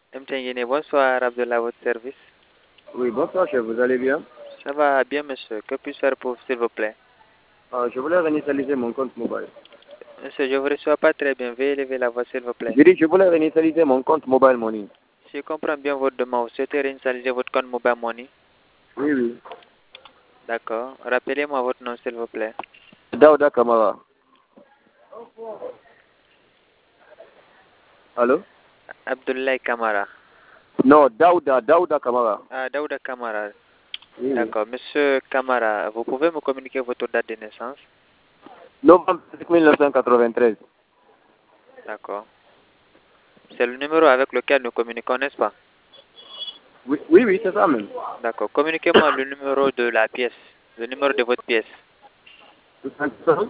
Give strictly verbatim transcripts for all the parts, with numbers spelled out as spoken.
M. Guinée, bonsoir, Abdullah, à votre service. Oui, bonsoir chef, vous allez bien? Ça va bien, monsieur. Que puis-je faire pour vous, s'il vous plaît? Ah, je voulais réinitialiser mon compte mobile. Monsieur, je ne vous reçois pas très bien. Veuillez lever la voix, s'il vous plaît. Je dis, je voulais réinitialiser mon compte mobile money. Si je comprends bien votre demande, vous souhaitez réinitialiser votre compte Mobile Money? Oui, oui. D'accord. Rappelez-moi votre nom, s'il vous plaît. Daouda Kamara. Allô? Abdoulaye Kamara. Non, Daouda, Daouda Kamara. Ah, Daouda Kamara. Oui, oui. D'accord. Monsieur Kamara, vous pouvez me communiquer votre date de naissance? Novembre mille neuf cent quatre-vingt-treize. D'accord. C'est le numéro avec lequel nous communiquons, n'est-ce pas? Oui, oui, oui, c'est ça même. D'accord. Communiquez-moi le numéro de la pièce, le numéro de votre pièce. soixante-quinze,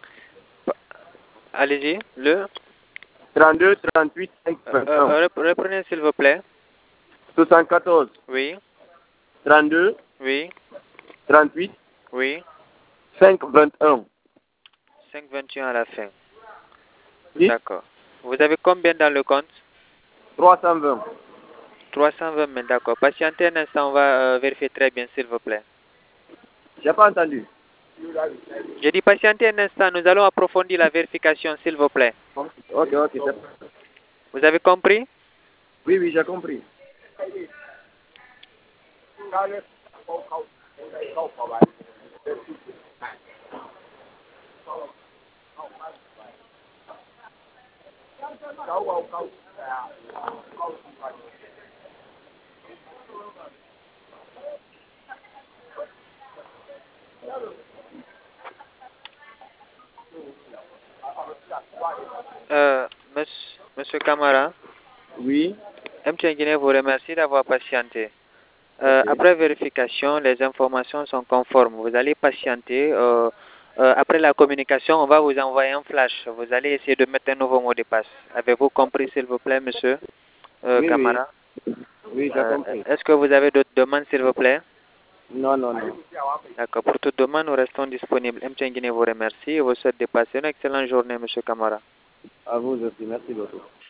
Allez-y, le... trente-deux, trente-huit, cinq, Euh, vingt-un. euh, rep- reprenez, s'il vous plaît. soixante-quatorze, Oui, trente-deux, oui, trente-huit, oui. cinq, vingt-un. cinq vingt et un à la fin. dix, D'accord. Vous avez combien dans le compte? trois cent vingt. trois cent vingt mille, d'accord. Patientez un instant, on va euh, vérifier très bien, s'il vous plaît. J'ai pas entendu. Je dis patientez un instant, nous allons approfondir la vérification, s'il vous plaît. Ok, ok, c'est... Vous avez compris? Oui, oui, j'ai compris. Euh, monsieur, monsieur Kamara, Oui, M. Guinée vous remercie d'avoir patienté. Euh, ok. après vérification, les informations sont conformes. Vous allez patienter. Euh, euh, après la communication, on va vous envoyer un flash. Vous allez essayer de mettre un nouveau mot de passe. Avez-vous compris, s'il vous plaît, monsieur euh, Oui, oui. Kamara? Oui, j'ai Euh, compris. Est-ce que vous avez d'autres demandes, s'il vous plaît? Non, non, non. D'accord. Pour toute demande, nous restons disponibles. M. Guinée vous remercie et vous souhaite de passer une excellente journée, monsieur Kamara. À vous aussi. Merci beaucoup.